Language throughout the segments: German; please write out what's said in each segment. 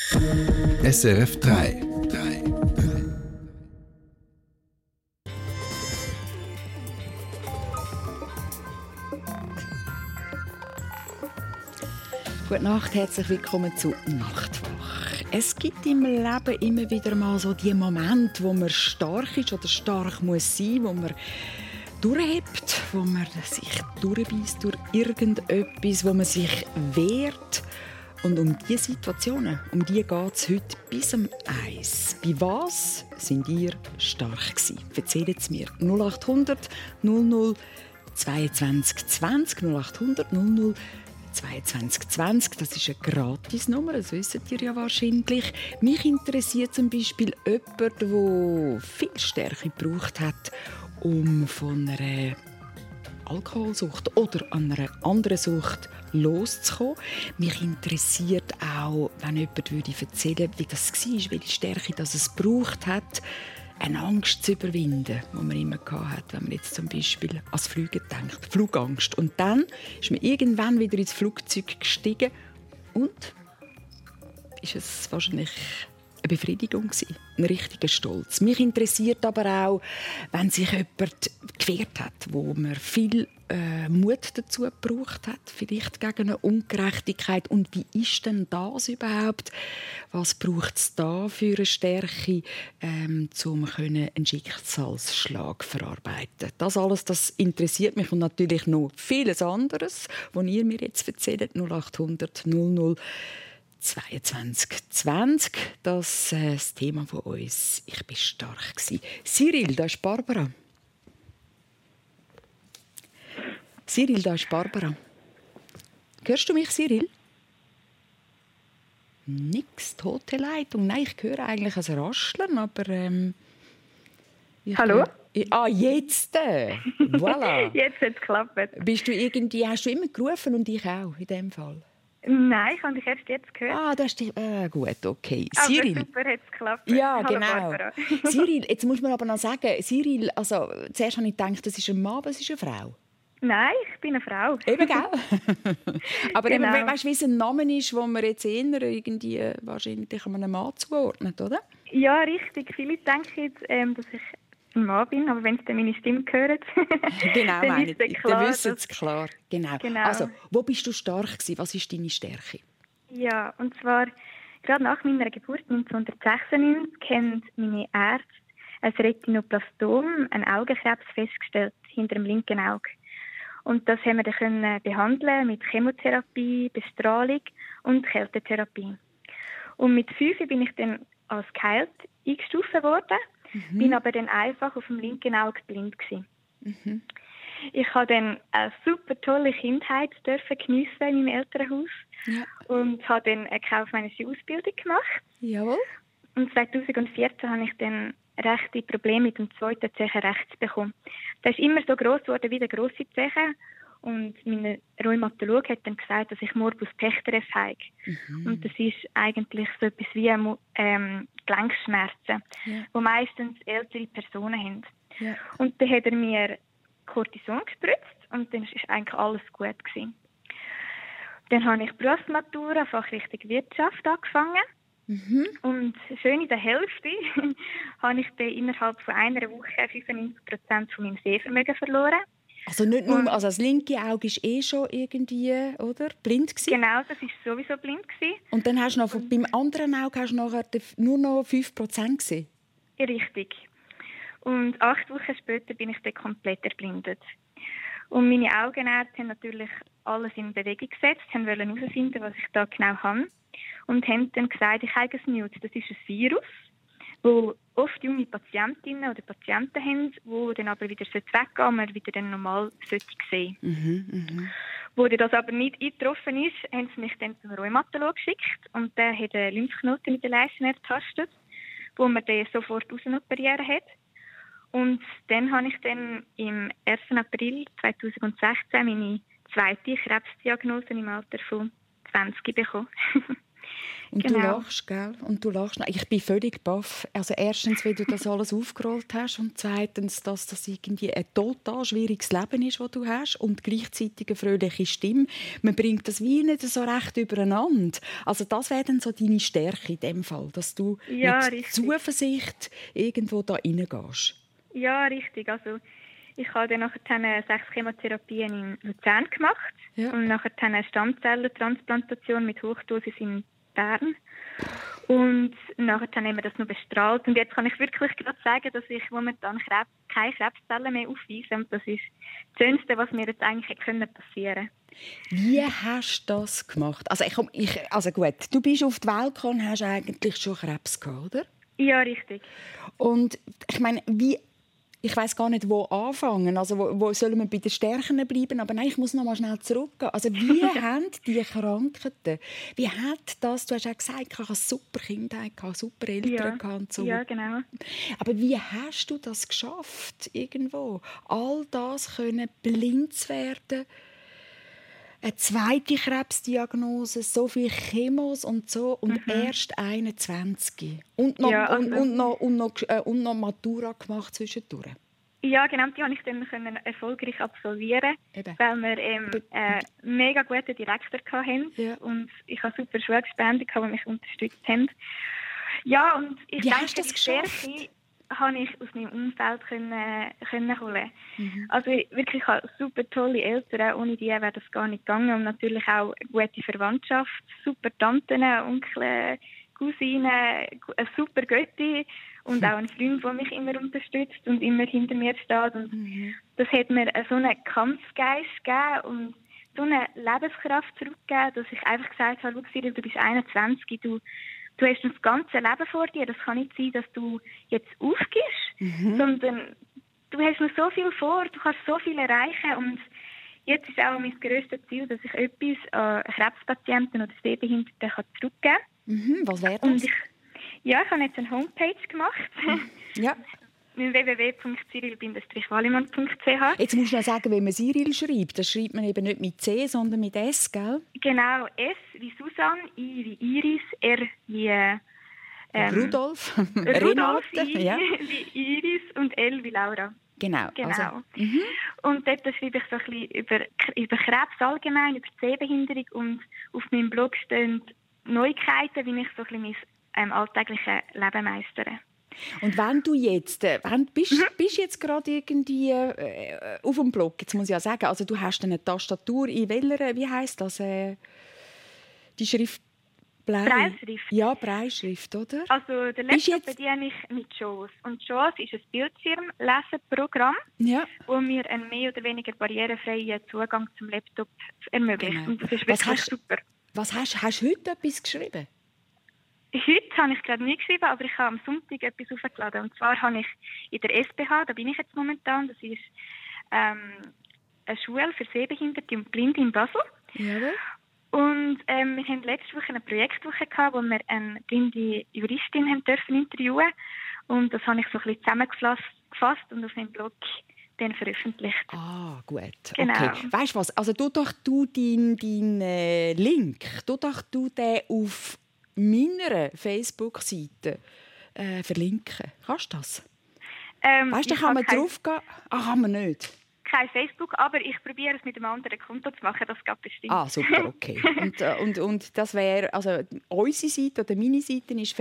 SRF 3. Gute Nacht, herzlich willkommen zu Nachtwach. Es gibt im Leben immer wieder mal so die Momente, wo man stark ist oder stark muss sein, wo man durchhebt, wo man sich durchbeißt durch irgendetwas, wo man sich wehrt. Und um diese Situationen, um die geht es heute bis um 1. Bei was sind ihr stark gewesen? Erzählt es mir. 0800 00 22 20 0800 00 22 20, das ist eine Gratisnummer, das wisst ihr ja wahrscheinlich. Mich interessiert zum Beispiel jemand, der viel Stärke gebraucht hat, um von einer Alkoholsucht oder einer anderen Sucht loszukommen. Mich interessiert auch, wenn jemand erzählen würde, wie das war, welche Stärke das es gebraucht hat, eine Angst zu überwinden, die man immer hatte, wenn man jetzt zum Beispiel ans Fliegen denkt. Flugangst. Und dann ist man irgendwann wieder ins Flugzeug gestiegen und ist es wahrscheinlich eine Befriedigung gewesen, ein richtiger Stolz. Mich interessiert aber auch, wenn sich jemand gewehrt hat, wo man viel Mut dazu gebraucht hat, vielleicht gegen eine Ungerechtigkeit. Und wie ist denn das überhaupt? Was braucht es da für eine Stärke, um einen Schicksalsschlag verarbeiten? Das alles, das interessiert mich und natürlich noch vieles anderes, was ihr mir jetzt erzählt, 0800 00 22 20. Das ist das Thema von uns. Ich war stark. Cyril, da ist Barbara. Cyril, da ist Barbara. Hörst du mich, Cyril? Nix, tote Leitung. Nein, ich höre eigentlich ein Rascheln, aber... Hallo? Jetzt! Voilà. Jetzt hat es geklappt. Hast du immer gerufen und ich auch, in dem Fall? Nein, ich habe dich erst jetzt gehört. Das ist gut, okay. Aber Cyril. super hat es geklappt. Ja, Hallo, genau. Barbara. Cyril, jetzt muss man aber noch sagen, Cyril, also zuerst habe ich gedacht, das ist ein Mann, aber es ist eine Frau. Nein, ich bin eine Frau. Eben, gell? Aber genau. Weißt du, wie es ein Name ist, den man jetzt eher irgendwie wahrscheinlich einem Mann zuordnet, oder? Ja, richtig. Viele denken jetzt, dass ich ein Mann bin, aber wenn sie dann meine Stimme hören, genau, dann ist es klar. Dann wissen sie es klar. Genau. Also, wo bist du stark gewesen? Was ist deine Stärke? Ja, und zwar gerade nach meiner Geburt 1996 haben meine Ärzte ein Retinoplastom, einen Augenkrebs, festgestellt hinter dem linken Auge. Und das haben wir dann können behandeln mit Chemotherapie, Bestrahlung und Kältetherapie. Und mit 5 bin ich dann als geheilt eingestuft worden, bin aber dann einfach auf dem linken Auge blind gewesen. Ich habe dann eine super tolle Kindheit geniessen in meinem Elternhaus und habe dann eine kaufmännische Ausbildung gemacht. Jawohl. Und 2014 habe ich dann rechte Probleme mit dem zweiten Zehen rechts bekommen. Das ist immer so gross geworden wie der grosse Zehen. Und mein Rheumatologe hat dann gesagt, dass ich Morbus Bechterew habe. Und das ist eigentlich so etwas wie Gelenkschmerzen, die meistens ältere Personen haben. Ja. Und dann hat er mir Cortison gespritzt und dann ist eigentlich alles gut gewesen. Dann habe ich Berufsmatura, Fachrichtung Wirtschaft angefangen. Und schön in der Hälfte habe ich dann innerhalb von einer Woche 95% von meinem Sehvermögen verloren. Also nicht nur, also das linke Auge war schon irgendwie, oder? Blind gewesen? Genau, das war sowieso blind gewesen. Und dann hast du noch, beim anderen Auge hast du nachher nur noch 5% gesehen? Richtig. Und 8 Wochen später bin ich dann komplett erblindet. Und meine Augenärzte haben natürlich alles in Bewegung gesetzt, haben herausfinden, was ich da genau habe. Und haben dann gesagt, ich habe ein Mute. Das ist ein Virus, wo oft junge Patientinnen oder Patienten haben, die dann aber wieder weggehen und man wieder dann normal sehen. Wo das aber nicht eingetroffen ist, haben sie mich dann zum Rheumatologen geschickt und der hat einen Lymphknoten mit den Leisten ertastet, wo man den sofort rausoperieren hat. Und dann habe ich dann im 1. April 2016 meine zweite Krebsdiagnose im Alter von 20 bekommen. Und du lachst, gell? Und du lachst. Ich bin völlig baff. Also erstens, wie du das alles aufgerollt hast und zweitens, dass das irgendwie ein total schwieriges Leben ist, das du hast und gleichzeitig eine fröhliche Stimme. Man bringt das wie nicht so recht übereinander. Also das wäre dann so deine Stärke in dem Fall, dass du mit Zuversicht irgendwo da reingehst. Ja, richtig. Also ich habe dann nachher 6 Chemotherapien in Luzern gemacht und nachher eine Stammzellentransplantation mit Hochdosis in Bern. Und nachher haben wir das noch bestrahlt. Und jetzt kann ich wirklich gerade sagen, dass ich momentan keine Krebszellen mehr aufweise. Und das ist das Schönste, was mir jetzt eigentlich passieren konnte. Wie hast du das gemacht? Also gut, du bist auf die Welt gekommen und hast eigentlich schon Krebs gehabt, oder? Ja, richtig. Und ich meine, ich weiss gar nicht, wo anfangen. Also, wo sollen wir bei den Stärken bleiben? Aber nein, ich muss noch mal schnell zurückgehen. Also, wie haben die Krankheiten, wie hat das, du hast auch gesagt, ich hatte eine super Kindheit, super Eltern. Und so. Ja, genau. Aber wie hast du das geschafft, irgendwo? All das können blind zu werden, eine zweite Krebsdiagnose, so viele Chemos und so und erst 21. Und noch Matura gemacht zwischendurch. Ja, genau, die konnte ich dann erfolgreich absolvieren, weil wir einen mega guten Direktor hatten und ich hatte super Schulgespende, die mich unterstützt haben. Ja, und ich denke, die Stärke habe ich aus meinem Umfeld können holen. Also wirklich, ich habe super tolle Eltern, ohne die wäre das gar nicht gegangen. Und natürlich auch eine gute Verwandtschaft, super Tanten, Onkel, Cousinen, eine super Götti und auch ein Freund, der mich immer unterstützt und immer hinter mir steht. Und das hat mir so einen Kampfgeist gegeben und so eine Lebenskraft zurückgegeben, dass ich einfach gesagt habe, schau, Cyril, du bist 21, du hast das ganze Leben vor dir. Das kann nicht sein, dass du jetzt aufgibst, sondern du hast noch so viel vor, du kannst so viel erreichen. Und jetzt ist auch mein grösstes Ziel, dass ich etwas an Krebspatienten oder Sehbehinderten zurückgeben kann. Was wäre das? Ich habe jetzt eine Homepage gemacht. Ja. www.cyril-wallimann.ch. Jetzt musst du noch sagen, wie man Cyril schreibt. Das schreibt man eben nicht mit C, sondern mit S, gell? Genau, S wie Susanne, I wie Iris, R wie Rudolf, Rudolf, Renate, wie Iris und L wie Laura. Genau. Also, und dort schreibe ich so ein bisschen über Krebs allgemein, über die Sehbehinderung und auf meinem Blog stehen Neuigkeiten, wie ich so ein bisschen mein alltägliches Leben meistere. Und wenn du jetzt, bist jetzt gerade irgendwie auf dem Blog, jetzt muss ich ja sagen, also du hast eine Tastatur in welcher, wie heisst das, die Schrift? Brailleschrift. Ja, Brailleschrift, oder? Also der Laptop bediene ich mit JAWS. Und JAWS ist ein Bildschirmleseprogramm, wo mir einen mehr oder weniger barrierefreien Zugang zum Laptop ermöglicht. Genau. Und das ist wirklich super. Hast du heute etwas geschrieben? Heute habe ich gerade nie geschrieben, aber ich habe am Sonntag etwas aufgeladen. Und zwar habe ich in der SBH, da bin ich jetzt momentan, das ist eine Schule für Sehbehinderte und Blinde in Basel. Jawohl. Und wir hatten letzte Woche eine Projektwoche gehabt, wo wir eine blinde Juristin haben dürfen interviewen. Und das habe ich so ein bisschen zusammengefasst und auf meinem Blog dann veröffentlicht. Ah, gut. Genau. Okay. Weißt du was? Also du deinen Link, du den auf meiner Facebook-Seite verlinken. Kannst du das? Weißt du, da kann man drauf gehen? Kann man nicht. Kein Facebook, aber ich probiere es mit einem anderen Konto zu machen, das geht bestimmt. Ah, super, okay. und das wäre, also unsere Seite oder meine Seite ist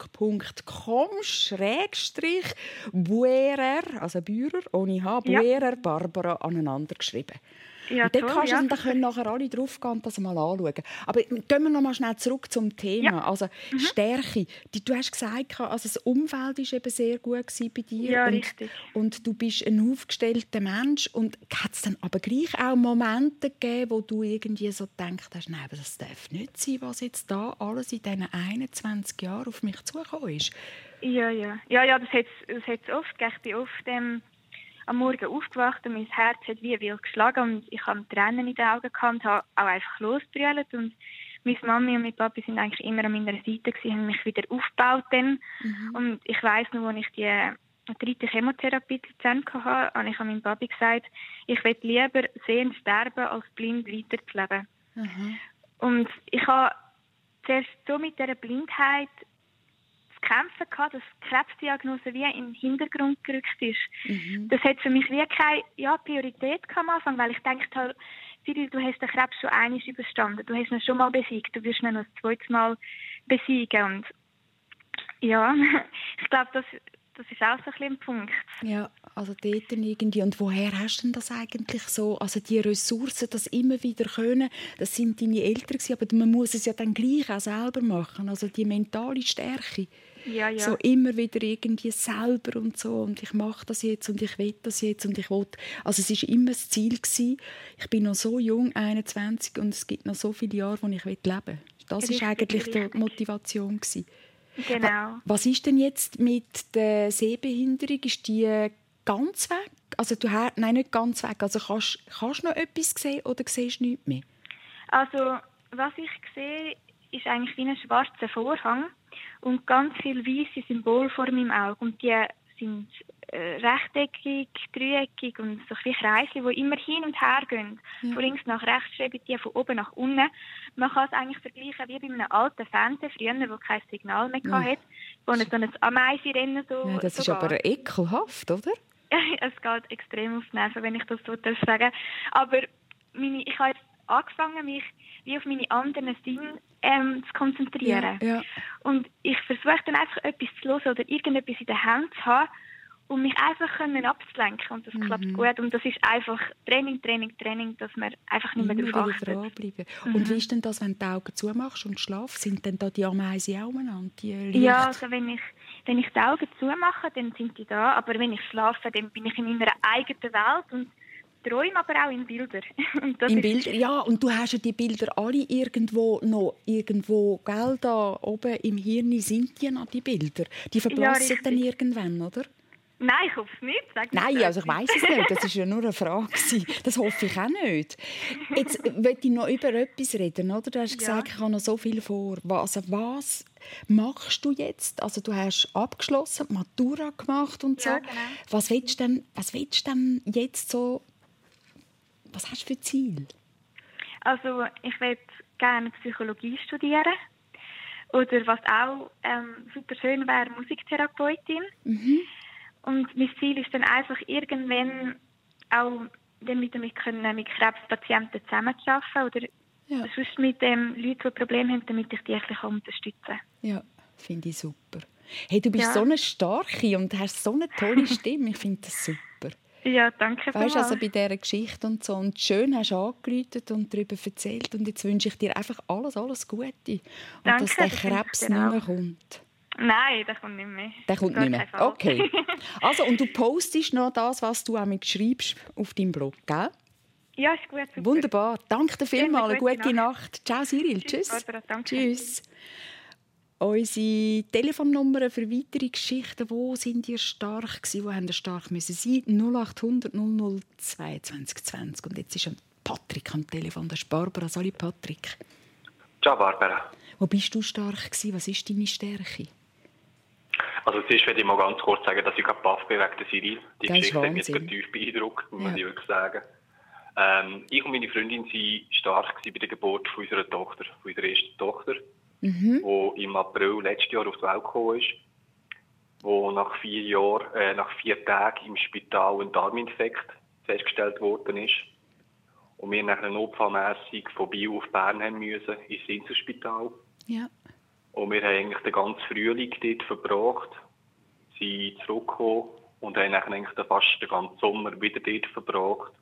facebook.com/Buerer, also Bührer, ohne H, Buerer, Barbara, aneinander geschrieben. Ja, und dann können nachher alle drauf gehen und das mal anschauen. Aber gehen wir noch mal schnell zurück zum Thema. Ja. Also Stärke. Du hast gesagt, also das Umfeld war eben sehr gut bei dir. Ja, richtig. Und du bist ein aufgestellter Mensch. Und hat es dann aber gleich auch Momente gegeben, wo du irgendwie so gedacht hast, nein, das darf nicht sein, was jetzt da alles in diesen 21 Jahren auf mich zugekommen ist? Ja, das hat es oft gegeben. Ich bin oft am Morgen aufgewacht und mein Herz hat wie wild geschlagen und ich hatte Tränen in den Augen und habe auch einfach losgebrüllt. Und meine Mami und mein Papi sind eigentlich immer an meiner Seite gewesen, haben mich wieder aufgebaut dann. Und ich weiss noch, als ich die 3. Chemotherapie hatte, habe ich an meinem Papi gesagt, ich will lieber sehen sterben, als blind weiterzuleben. Und ich habe zuerst so mit dieser Blindheit zu kämpfen gehabt, dass die Krebsdiagnose wie in den Hintergrund gerückt ist. Das hat für mich wie keine Priorität am Anfang, weil ich dachte halt, Cyril, du hast den Krebs schon einmal überstanden, du hast ihn schon mal besiegt, du wirst ihn noch das zweite Mal besiegen. Und ja, ich glaube, das ist auch so ein bisschen ein Punkt. Ja, also dort irgendwie. Und woher hast du denn das eigentlich so? Also die Ressourcen, das immer wieder können, das sind deine Eltern gewesen, aber man muss es ja dann gleich auch selber machen. Also die mentale Stärke. Ja. So immer wieder irgendwie selber und so. Und ich mache das jetzt und ich will das jetzt und ich will. Also es war immer das Ziel gewesen. Ich bin noch so jung, 21, und es gibt noch so viele Jahre, wo ich leben will. Das war eigentlich die Motivation gewesen. Genau. Was ist denn jetzt mit der Sehbehinderung? Ist die ganz weg? Also nein, nicht ganz weg. Also kannst du noch etwas sehen oder siehst du nichts mehr? Also was ich sehe, ist eigentlich wie ein schwarzer Vorhang und ganz viele weiße Symbole vor meinem Auge. Und die sind rechteckig, dreieckig und so ein Kreisli, die immer hin und her gehen. Ja. Von links nach rechts schreiben die von oben nach unten. Man kann es eigentlich vergleichen wie bei einem alten Fernseher früher, wo kein Signal mehr hatte, wo so ein Ameisenrennen so. Ja, das ist geht. Aber ekelhaft, oder? Es geht extrem auf die Nerven, wenn ich das so sagen darf. Aber ich habe jetzt angefangen, mich wie auf meine anderen Sinne zu konzentrieren. Ja. Und ich versuche dann einfach etwas zu hören oder irgendetwas in der Hand zu haben, um mich einfach abzulenken. Und das klappt gut. Und das ist einfach Training, dass man einfach nicht mehr darauf achtet. Dranbleiben. Und wie ist denn das, wenn du die Augen zumachst und schlafst? Sind denn da die Ameisen auch umeinander? Ja, also wenn ich die Augen zumache, dann sind die da. Aber wenn ich schlafe, dann bin ich in meiner eigenen Welt und träume aber auch in Bildern. Ja, und du hast ja die Bilder alle irgendwo, gell, da oben im Hirn sind die noch, die Bilder. Die verblassen dann irgendwann, oder? Nein, ich hoffe es nicht. Nein, also ich weiss es nicht. Das war ja nur eine Frage. Das hoffe ich auch nicht. Jetzt möchte ich noch über etwas reden, oder? Du hast gesagt, ich habe noch so viel vor. Was machst du jetzt? Also du hast abgeschlossen, die Matura gemacht und so. Ja, genau. Was willst du denn jetzt so? Was hast du für Ziel? Also ich will gerne Psychologie studieren. Oder was auch super schön wäre, Musiktherapeutin. Und mein Ziel ist dann einfach irgendwann auch dann wieder mit Krebspatienten zusammenzuarbeiten oder sonst mit Leuten, die Probleme haben, damit ich die ein bisschen unterstützen kann. Ja, finde ich super. Hey, du bist so eine starke und hast so eine tolle Stimme. Ich finde das super. Ja, danke vielmals. Weißt du, also bei dieser Geschichte und so. Und schön hast du angerufen und darüber erzählt. Und jetzt wünsche ich dir einfach alles Gute. Und danke, dass der Krebs nicht mehr kommt. Nein, der kommt nicht mehr. Der kommt nicht mehr. Okay. Also, und du postest noch das, was du auch schreibst auf deinem Blog, gell? Ja, ist gut. Super. Wunderbar. Danke dir vielmals. Eine gute Nacht. Ciao, Cyril. Tschüss. Barbara, danke. Tschüss. Unsere Telefonnummern für weitere Geschichten, wo sind ihr stark gewesen, wo haben ihr stark müssen sein? 0800 00 22 20. Und jetzt ist ein Patrick am Telefon. Das ist Barbara. Salut, Patrick. Ciao, Barbara. Wo bist du stark gewesen? Was ist deine Stärke? Also zuerst will ich mal ganz kurz sagen, dass ich gerade baff bin wegen der Cyril. Die das Geschichte hat mich tief beeindruckt, muss ich wirklich sagen. Ich und meine Freundin waren stark bei der Geburt von unserer Tochter, von unserer ersten Tochter, die im April letztes Jahr auf die Welt gekommen ist, wo nach 4 Tagen im Spital ein Darminfekt festgestellt worden ist. Und wir nachher notfallmässig von Biel auf Bern haben müssen, ins Inselspital. Ja. Und wir haben eigentlich den ganzen Frühling dort verbracht, sind zurückgekommen und haben eigentlich fast den ganzen Sommer wieder dort verbracht.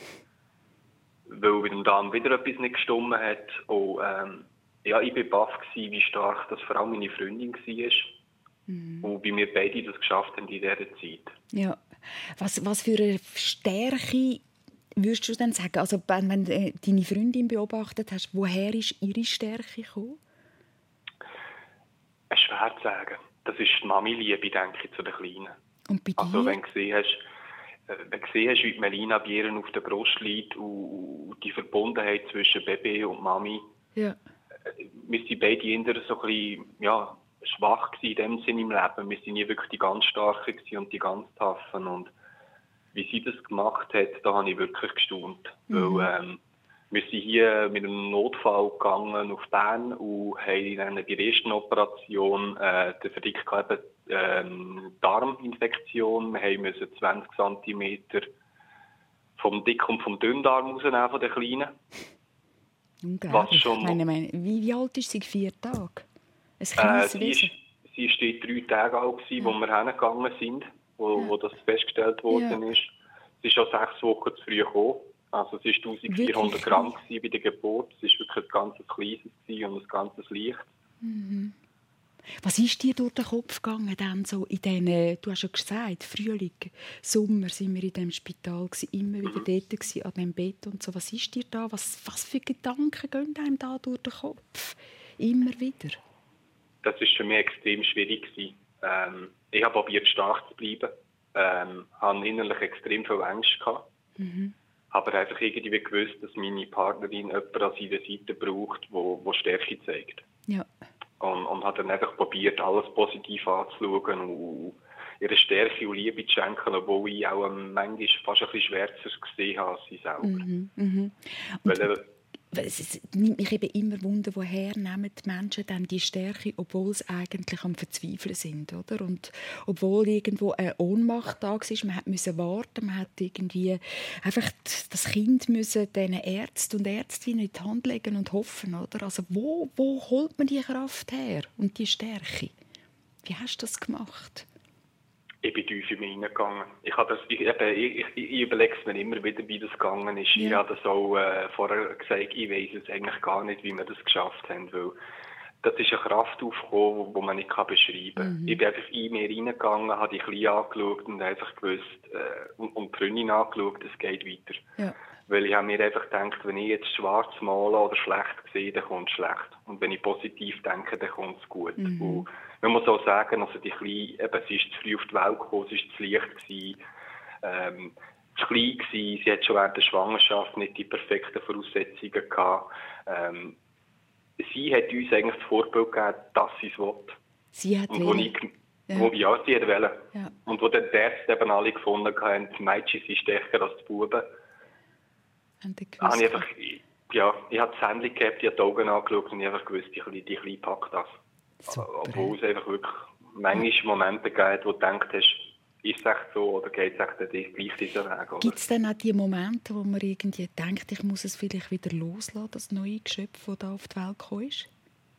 Weil mit dem Darm wieder etwas nicht gestimmt hat. Und ich war baff, wie stark das vor allem meine Freundin war. Und wie wir beide das geschafft haben in dieser Zeit. Ja. Was für eine Stärke würdest du denn sagen? Also, wenn du deine Freundin beobachtet hast, woher ist ihre Stärke gekommen? Es ist schwer zu sagen. Das ist die Mami-Liebe, denke ich, zu den Kleinen. Und bei dir? Also, wenn du gesehen hast, wie Melina bei ihr auf der Brust liegt und die Verbundenheit zwischen Baby und Mami. Ja. Wir waren beide eher so ein bisschen, schwach in dem Sinne im Leben. Wir waren nie wirklich die ganz Starken und die ganz Taffen. Und wie sie das gemacht hat, da habe ich wirklich gestaunt. Weil Wir sind hier mit einem Notfall gegangen auf Bern und haben dann bei der ersten Operation den Verdick gehabt, Darminfektion. Wir mussten 20 cm vom Dick- und vom Dünndarm rausnehmen, von den Kleinen. Was schon wie alt ist sie? 4 Tage? Ein kleines Wesen? Sie war 3 Tage alt, als wir hingegangen sind, wo das festgestellt worden ist. Sie ist schon 6 Wochen zu früh gekommen. Also es war 1400 Gramm bei der Geburt. Es war wirklich ein ganz kleines und ein ganz Licht. Mhm. Was ist dir durch den Kopf gegangen, dann so in diesen, du hast ja gesagt, Frühling, Sommer sind wir in diesem Spital gewesen, immer wieder dort gewesen, an diesem Bett und so. Was ist dir da, was für Gedanken gehen einem da durch den Kopf? Immer wieder? Das war für mich extrem schwierig. Ich habe probiert, stark zu bleiben. Hatte innerlich extrem viel Angst gehabt. Aber einfach irgendwie gewusst, dass meine Partnerin jemanden an seiner Seite braucht, der Stärke zeigt. Ja. Und hat dann einfach probiert, alles positiv anzuschauen und ihre Stärke und Liebe zu schenken, obwohl ich auch manchmal fast ein bisschen schwärzer gesehen habe als sie selber. Es nimmt mich eben immer Wunder, woher nehmen die Menschen dann die Stärke, obwohl sie eigentlich am Verzweifeln sind, oder? Und obwohl irgendwo eine Ohnmacht da war, man musste warten, man hat irgendwie einfach das Kind müssen den Ärzten und Ärztinnen in die Hand legen und hoffen, oder? Also wo holt man die Kraft her und die Stärke? Wie hast du das gemacht? Ich bin tief in mich hineingegangen. Ich überlege es mir immer wieder, wie das gegangen ist. Ja. Ich habe das auch vorher gesagt, ich weiss es eigentlich gar nicht, wie wir das geschafft haben, weil das ist eine Kraft aufgekommen, die man nicht beschreiben kann. Ich bin einfach in mir hineingegangen, habe die Kleine angeschaut und einfach gewusst, und die Freundin angeschaut, es geht weiter. Ja. Weil ich habe mir einfach gedacht, wenn ich jetzt schwarz male oder schlecht sehe, dann kommt es schlecht. Und wenn ich positiv denke, dann kommt es gut. Und man muss auch sagen, also die Kleine, eben, sie ist zu früh auf die Welt gekommen, sie war zu leicht gewesen, zu klein gewesen, sie hat schon während der Schwangerschaft nicht die perfekten Voraussetzungen gehabt. Sie hat uns eigentlich das Vorbild gegeben, dass sie es will. Sie hat wollen. Sie hat wollen. Ja. Und wo dann die Ärzte eben alle gefunden haben, die Mädchen sind stärker als die Buben, habe ich habe das Handy gehabt, ich habe die Augen angeschaut und ich habe einfach gewusst, die Kleine packt das. Super. Obwohl es einfach wirklich manchmal Momente gibt, wo du denkst, ist es echt so oder geht es echt gleich diesen Weg? Gibt es dann auch die Momente, wo man irgendwie denkt, ich muss es vielleicht wieder loslassen, das neue Geschöpf, das da auf die Welt gekommen ist?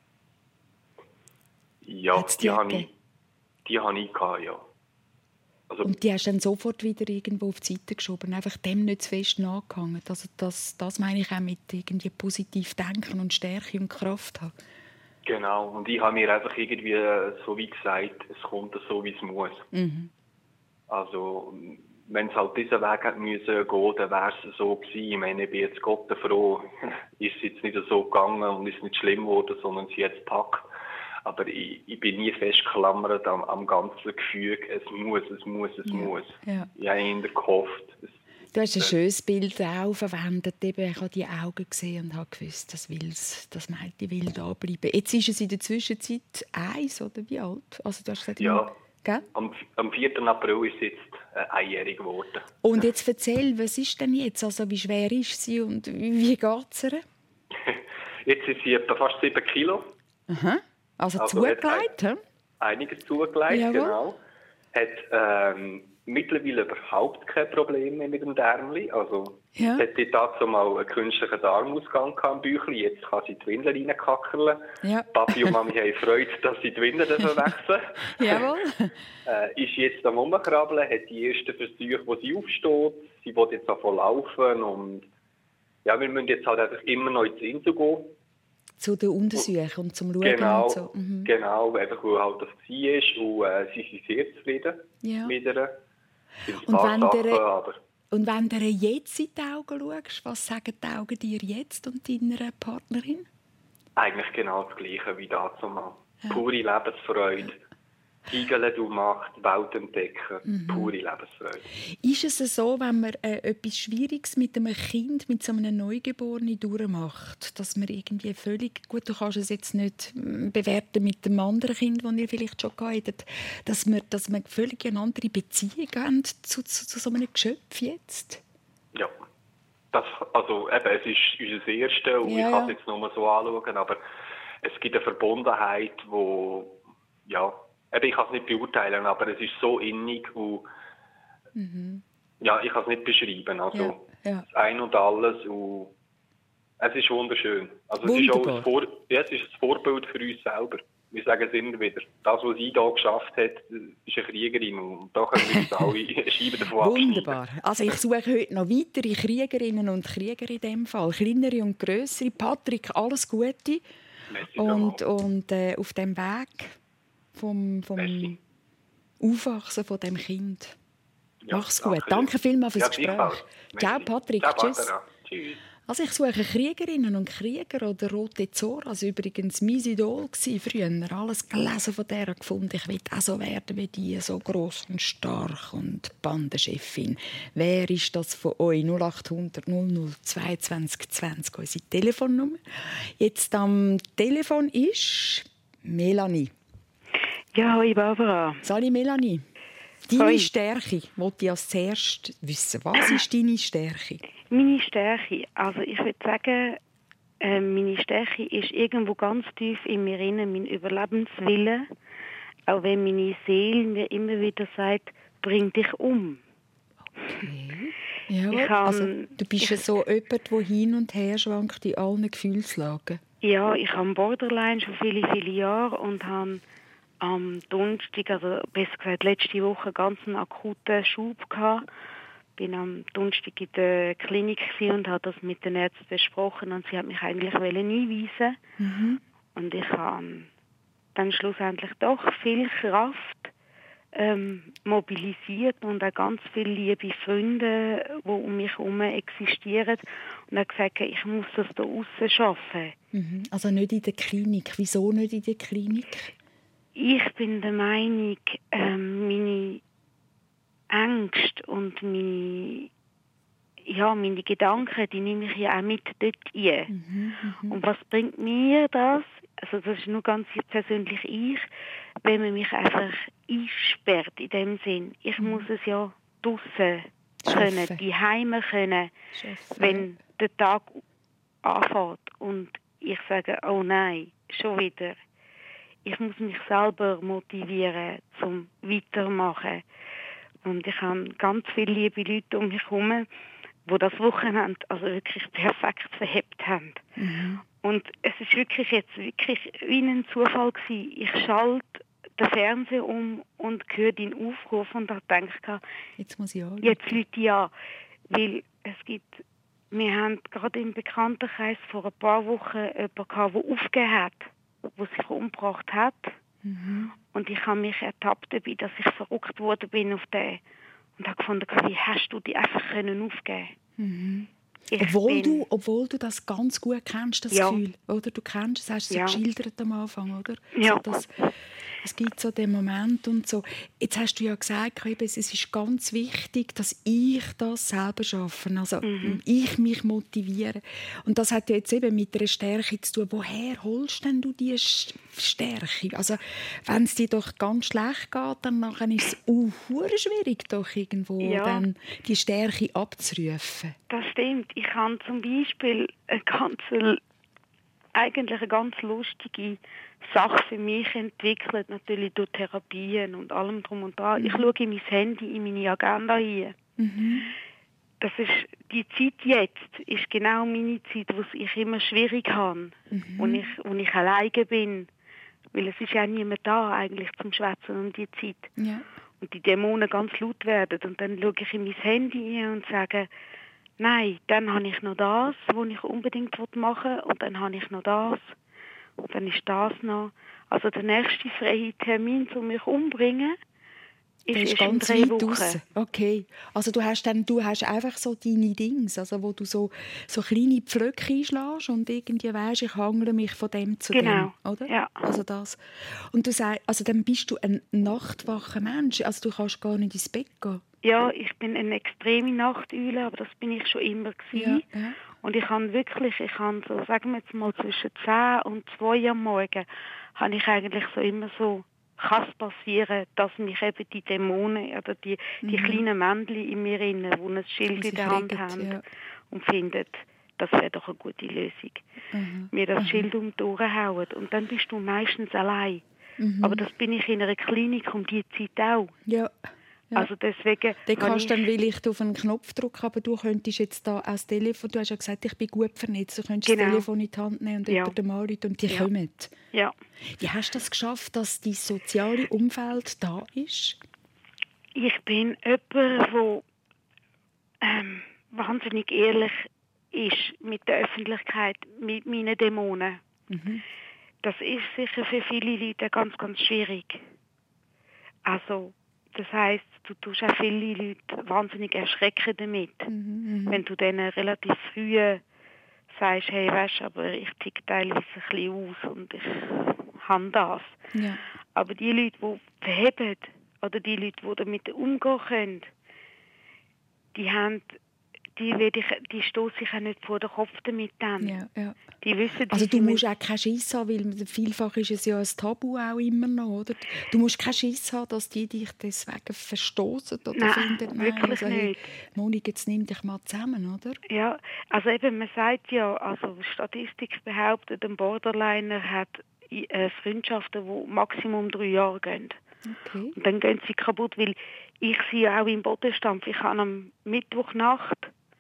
Ja, die habe ich gehabt, ja. Also, und die hast du dann sofort wieder irgendwo auf die Seite geschoben, einfach dem nicht zu fest nachgehangen. Also das meine ich auch mit irgendwie positiv denken und Stärke und Kraft haben. Genau, und ich habe mir einfach irgendwie so wie gesagt, es kommt so, wie es muss. Also, wenn es halt diesen Weg hätte müssen gehen, dann wäre es so gewesen. Ich meine, ich bin jetzt Gott froh, ist es jetzt nicht so gegangen und ist nicht schlimm geworden, sondern sie hat es gepackt. Aber ich bin nie festgeklammert am ganzen Gefüge, es muss. Ja. Ich habe eher gehofft. Du hast ein schönes Bild auch verwendet. Ich habe die Augen gesehen und habe gewusst, das Mädchen will da bleiben. Jetzt ist es in der Zwischenzeit 1, oder wie alt? Also du hast gesagt, ja, am 4. April ist sie jetzt einjährig geworden. Und jetzt erzähl, was ist denn jetzt? Also wie schwer ist sie und wie geht es ihr? Jetzt ist sie etwa fast 7 Kilo. Aha. Also zugelegt, einiges zugelegt, genau. Hat mittlerweile überhaupt kein Problem mehr mit dem Därmli. Also es hat dazu mal einen künstlichen Darmausgang am Bäuchli. Jetzt kann sie die Windeln reinkackerlen. Ja. Papi und Mami haben Freude, dass sie die Windeln wechseln. Jawohl. Ist jetzt am Rumkrabbeln, hat die ersten Versuche, wo sie aufsteht. Sie will jetzt auch laufen und ja, wir müssen jetzt halt einfach immer noch ins Insel gehen. Zu den Untersuchungen und zum Schauen genau, und so. Genau, einfach weil halt das war und sie sind sehr zufrieden mit ihr. Und wenn du jetzt in die Augen schaust, was sagen die Augen dir jetzt und deiner Partnerin? Eigentlich genau das Gleiche wie dazumal. Ja. Pure Lebensfreude. Igeln, du machst, Welt entdecken, pure Lebensfreude. Ist es so, wenn man etwas Schwieriges mit einem Kind, mit so einem Neugeborenen durchmacht, dass man irgendwie völlig, gut, du kannst es jetzt nicht bewerten mit dem anderen Kind, das ihr vielleicht schon hattet, dass man völlig eine andere Beziehung hat zu so einem Geschöpf jetzt? Ja. Es ist unser erstes und ich kann es jetzt nur so anschauen, aber es gibt eine Verbundenheit, ich kann es nicht beurteilen, aber es ist so innig und ich kann es nicht beschreiben. Also das Ein und Alles und es ist wunderschön. Also es ist auch es ist ein Vorbild für uns selber. Wir sagen es immer wieder. Das, was sie hier geschafft hat, ist eine Kriegerin. Und da können wir uns alle Scheiben davon abschneiden. Wunderbar. Also ich suche heute noch weitere Kriegerinnen und Krieger in diesem Fall. Kleinere und grössere. Patrick, alles Gute. Und auf dem Weg vom Aufwachsen von dem Kind. Ja, mach's gut. Danke vielmals fürs Gespräch. Ciao, Patrick. Ciao, tschüss. Tschüss. Also ich suche Kriegerinnen und Krieger oder Rote Zora. Also übrigens mein Idol früher. Alles gelesen von der gefunden. Ich will auch so werden wie die, so gross und stark und Bandenchefin. Wer ist das von euch? 0800 00 22 20, unsere Telefonnummer. Jetzt am Telefon ist Melanie. Ja, hoi Barbara. Salut Melanie. Deine Stärke, wollte ich als zuerst wissen. Was ist deine Stärke? Meine Stärke, also ich würde sagen, meine Stärke ist irgendwo ganz tief in mir drin, mein Überlebenswille. Auch wenn meine Seele mir immer wieder sagt, bring dich um. Okay. Ja, du bist ja so jemand, der hin und her schwankt in allen Gefühlslagen. Ja, ich habe Borderline schon viele, viele Jahre und habe am Donnerstag, also besser gesagt letzte Woche, ganz einen akuten Schub gehabt. Ich war am Donnerstag in der Klinik und habe das mit den Ärzten besprochen und sie hat mich eigentlich einweisen. Und ich habe dann schlussendlich doch viel Kraft mobilisiert und auch ganz viele liebe Freunde, die um mich herum existieren. Und habe gesagt, ich muss das da aussen schaffen. Also nicht in der Klinik. Wieso nicht in der Klinik? Ich bin der Meinung, meine Ängste und meine Gedanken, die nehme ich ja auch mit dort ein. Und was bringt mir das? Also das ist nur ganz persönlich ich, wenn man mich einfach einsperrt in dem Sinn. Ich muss es ja draussen können, die Heime können, wenn der Tag anfängt und ich sage, oh nein, schon wieder. Ich muss mich selber motivieren, zum Weitermachen. Und ich habe ganz viele liebe Leute um mich herum, die das Wochenende also wirklich perfekt verhebt haben. Und es ist wirklich wie ein Zufall gewesen. Ich schalte den Fernseher um und höre den Aufruf und da denke ich, jetzt muss ich auch. Jetzt Leute ja, weil wir haben gerade im Bekanntenkreis vor ein paar Wochen jemanden gehabt, der aufgegeben hat, der sich umgebracht hat. Und ich habe mich ertappt dabei, dass ich verrückt worden bin auf den. Und habe gefunden, wie hast du die einfach aufgeben? Obwohl du das ganz gut kennst, das Gefühl, oder? Du kennst es, hast du so geschildert am Anfang, oder? Ja. So, es gibt so den Moment und so. Jetzt hast du ja gesagt, es ist ganz wichtig, dass ich das selber schaffe, also ich mich motiviere. Und das hat ja jetzt eben mit einer Stärke zu tun. Woher holst denn du diese Stärke? Also wenn es dir doch ganz schlecht geht, dann ist es schwierig, doch irgendwo dann die Stärke abzurufen. Das stimmt. Ich habe zum Beispiel eine ganz lustige Sache für mich entwickelt, natürlich durch Therapien und allem drum und dran. Ich schaue in mein Handy, in meine Agenda hier. Das ist die Zeit jetzt, ist genau meine Zeit, wo ich immer schwierig habe, wo ich alleine bin, weil es ist ja niemand da eigentlich zum Schwätzen um die Zeit. Ja. Und die Dämonen ganz laut werden und dann schaue ich in mein Handy und sage, nein, dann habe ich noch das, was ich unbedingt machen will, und dann habe ich noch das. Und dann ist das noch. Also der nächste freie Termin, um mich umbringen, ist ganz in 3 weit Wochen. Raus. Okay. Also du hast einfach so deine Dings, also wo du so kleine Pflöcke einschlägst und irgendwie weisst, ich hangele mich von dem zu dem, oder? Ja. Also das. Und du sagst, also dann bist du ein nachtwacher Mensch, also du kannst gar nicht ins Bett gehen. Ja, ich bin eine extreme Nachteule, aber das bin ich schon immer gewesen. Ja. Und ich habe so, sagen wir jetzt mal, zwischen 10 und 2 am Morgen, habe ich eigentlich so immer so, kann es passieren, dass mich eben die Dämonen oder die kleinen Männchen in mir, die ein Schild in der Hand haben und finden, das wäre doch eine gute Lösung. Mir das Schild um die Ohren hauen. Und dann bist du meistens allein. Aber das bin ich in einer Klinik um die Zeit auch. Ja. Ja. Also deswegen dann kannst du dann vielleicht auf einen Knopf drücken, aber du könntest jetzt da das Telefon, du hast ja gesagt, ich bin gut vernetzt, du könntest das Telefon in die Hand nehmen und jemanden anrufen und die kommen. Ja. Wie hast du das geschafft, dass dein soziale Umfeld da ist? Ich bin jemand, der wahnsinnig ehrlich ist mit der Öffentlichkeit, mit meinen Dämonen. Das ist sicher für viele Leute ganz, ganz schwierig. Also, das heisst, du tust auch viele Leute wahnsinnig erschrecken damit. Wenn du denen relativ früh sagst, hey, weisst, aber ich ticke teilweise ein bisschen aus und ich habe das. Ja. Aber die Leute, die verheben, oder die Leute, die damit umgehen können, die stoßen sich auch nicht vor den Kopf damit an. Ja. Die wissen, also du musst auch keinen Schiss haben, weil vielfach ist es ja ein Tabu auch immer noch, oder? Du musst keinen Schiss haben, dass die dich deswegen verstoßen oder finden. Nein, wirklich also, nicht. Monik, jetzt nimm dich mal zusammen, oder? Ja, also eben, man sagt ja, also Statistik behauptet, ein Borderliner hat Freundschaften, die Maximum 3 Jahre gehen. Okay. Und dann gehen sie kaputt, weil ich sie ja auch im Boden stampfe. Ich habe am Mittwochnacht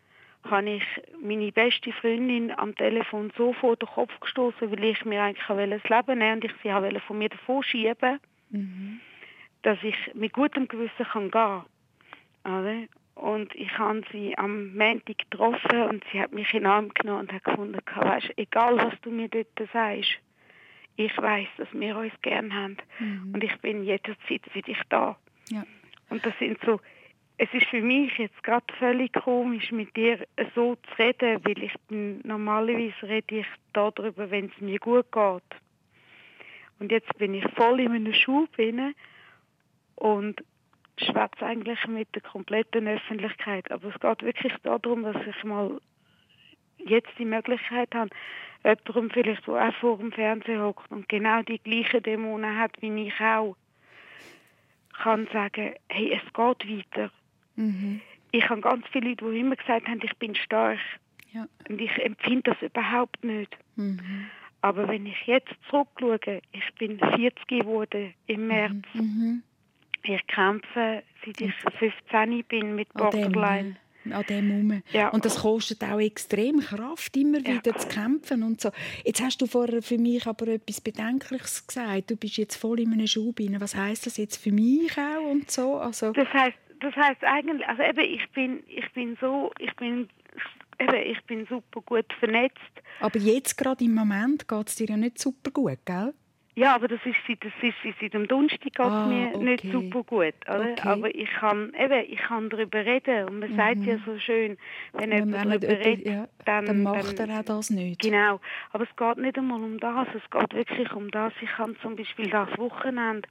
meine beste Freundin am Telefon so vor den Kopf gestoßen, weil ich mir eigentlich das Leben nehmen und ich sie wollte von mir davon schieben, dass ich mit gutem Gewissen gehen kann. Also, und ich habe sie am Montag getroffen und sie hat mich in den Arm genommen und hat gefunden, weisst, egal was du mir dort sagst, ich weiss, dass wir uns gern haben. Und ich bin jederzeit für dich da. Ja. Und das sind so, es ist für mich jetzt gerade völlig komisch, mit dir so zu reden, weil normalerweise rede ich darüber, wenn es mir gut geht. Und jetzt bin ich voll in einem Schub drin und schwätze eigentlich mit der kompletten Öffentlichkeit. Aber es geht wirklich darum, dass ich mal jetzt die Möglichkeit habe, jemandem vielleicht, der auch vor dem Fernseher hockt und genau die gleichen Dämonen hat wie ich auch, kann sagen, hey, es geht weiter. Ich habe ganz viele Leute, die immer gesagt haben, ich bin stark. Ja. Und ich empfinde das überhaupt nicht. Aber wenn ich jetzt zurückschaue, ich bin 40 geworden im März. Ich kämpfe, seit ich 15 bin mit Borderline. An dem herum. Ja. Und das kostet auch extrem Kraft, immer wieder zu kämpfen und so. Jetzt hast du vorher für mich aber etwas Bedenkliches gesagt. Du bist jetzt voll in einem Schub rein. Was heisst das jetzt für mich auch und so? Also das heisst eigentlich, also eben, ich bin super gut vernetzt. Aber jetzt gerade im Moment geht es dir ja nicht super gut, gell? Ja, aber das ist seit dem Donnerstag geht es mir nicht super gut, oder? Okay. Aber ich kann darüber reden und man sagt ja so schön, wenn jemand darüber redet, dann macht er auch das nicht. Genau, aber es geht nicht einmal um das, es geht wirklich um das. Ich habe zum Beispiel das Wochenende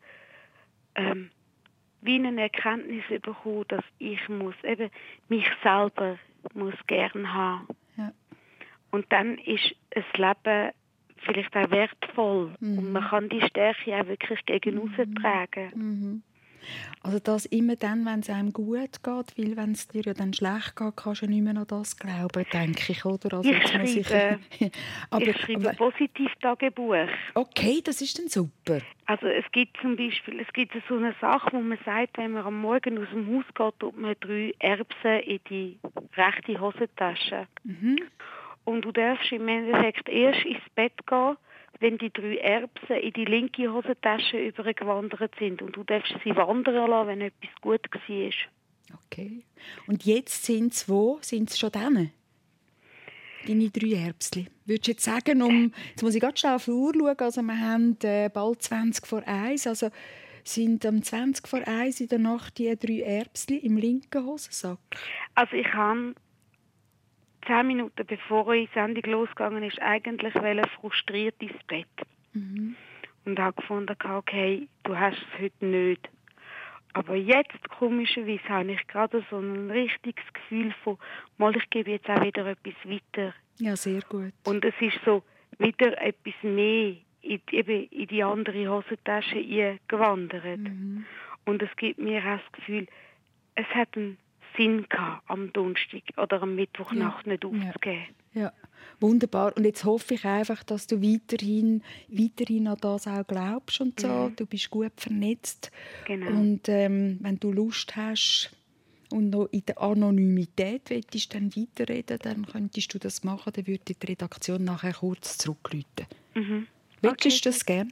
wie eine Erkenntnis bekommen, dass ich mich selber gern haben. Ja. Und dann ist das Leben vielleicht auch wertvoll und man kann die Stärke auch wirklich gegen aussen tragen. Also das immer dann, wenn es einem gut geht, weil wenn es dir ja dann schlecht geht, kannst du ja nicht mehr an das glauben, denke ich, oder? Also ich schreibe Positiv-Tagebuch. Okay, das ist dann super. Also es gibt so eine Sache, wo man sagt, wenn man am Morgen aus dem Haus geht, tut man 3 Erbsen in die rechte Hosentasche. Und du darfst im Endeffekt erst ins Bett gehen, wenn die 3 Erbsen in die linke Hosentasche übergewandert sind. Und du darfst sie wandern lassen, wenn etwas gut war. Okay. Und jetzt sind sie wo? Sind sie schon dann? Deine 3 Erbschen. Würdest du jetzt sagen, jetzt muss ich ganz schnell auf die Uhr schauen, also wir haben bald 20 vor 1, also sind am 20 vor 1 in der Nacht die 3 Erbschen im linken Hosensack? Also ich habe 10 Minuten bevor die Sendung losgegangen ist, eigentlich frustriert ins Bett. Und habe gefunden, okay, du hast es heute nicht. Aber jetzt, komischerweise, habe ich gerade so ein richtiges Gefühl von, ich gebe jetzt auch wieder etwas weiter. Ja, sehr gut. Und es ist so wieder etwas mehr in die andere Hosentasche gewandert. Und es gibt mir auch das Gefühl, es hat einen Sinn gehabt, am Donnerstag oder am Mittwochnacht nicht aufzugeben. Ja, wunderbar. Und jetzt hoffe ich einfach, dass du weiterhin an das auch glaubst und so. Du bist gut vernetzt. Genau. Und wenn du Lust hast und noch in der Anonymität willst, dann weiterreden, dann könntest du das machen. Dann würde die Redaktion nachher kurz zurückrufen. Willst du das gerne?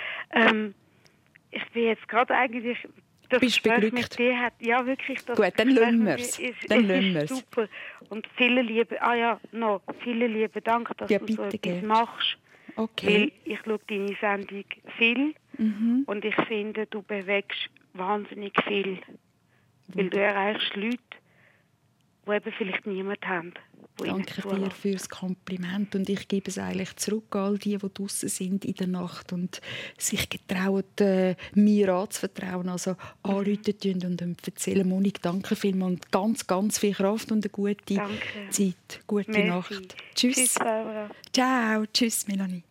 Ich bin jetzt gerade eigentlich... Das bist Gespräch beglückt? mit dir hat, ja wirklich, das gut, dann lassen wir es. Ist super. Und vielen lieben Dank, dass du so etwas machst. Okay. Weil ich schaue deine Sendung viel und ich finde, du bewegst wahnsinnig viel. Weil du erreichst Leute, die eben vielleicht niemand haben. Danke dir für das Kompliment und ich gebe es eigentlich zurück an all die draussen sind in der Nacht und sich getrauen, mir anzuvertrauen, also anrufen und erzählen. Monik, danke vielmals und ganz, ganz viel Kraft und eine gute Zeit. Gute Nacht. Tschüss. Tschüss, Barbara. Ciao. Tschüss, Melanie.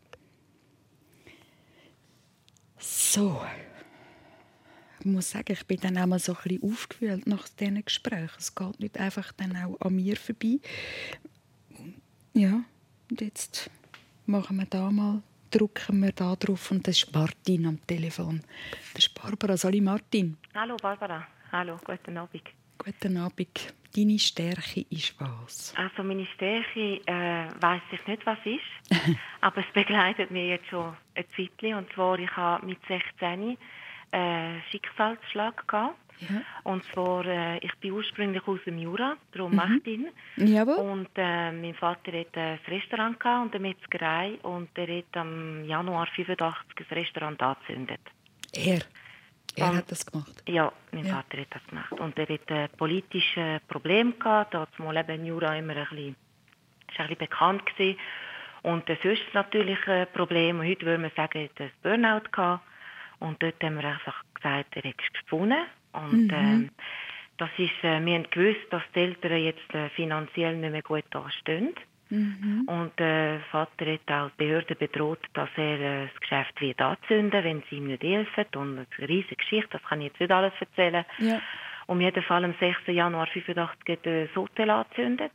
So. Ich muss sagen, ich bin dann auch mal so ein bisschen aufgewühlt nach diesen Gesprächen. Es geht nicht einfach dann auch an mir vorbei. Ja, und jetzt machen wir drücken wir da drauf und das ist Martin am Telefon. Das ist Barbara. Salut Martin. Hallo Barbara. Hallo, guten Abend. Guten Abend. Deine Stärke ist was? Also meine Stärke weiss ich nicht, was ist, aber es begleitet mich jetzt schon ein Zeitchen. Und zwar, ich habe mit 16 Schicksalsschlag gehabt. Ja. Und zwar, ich bin ursprünglich aus dem Jura, darum Machtin. Jawohl. Und mein Vater hatte ein Restaurant gehabt und eine Metzgerei und er hat am Januar 1985 ein Restaurant angezündet. Er hat das gemacht? Ja, mein Vater hat das gemacht. Und er hatte politische Probleme gehabt, da hat mal eben Jura immer ein bisschen bekannt gewesen. Und das ist natürlich ein Problem. Heute würde man sagen, er hat ein Burnout gehabt. Und dort haben wir einfach gesagt, er hat gefunden. Und das ist, wir haben gewusst, dass die Eltern jetzt finanziell nicht mehr gut dastehen. Und der Vater hat auch die Behörden bedroht, dass er das Geschäft wird anzünden, wenn sie ihm nicht helfen. Und eine riesige Geschichte, das kann ich jetzt nicht alles erzählen. Ja. Um jeden Fall am 6. Januar 1985 hat er das Hotel angezündet.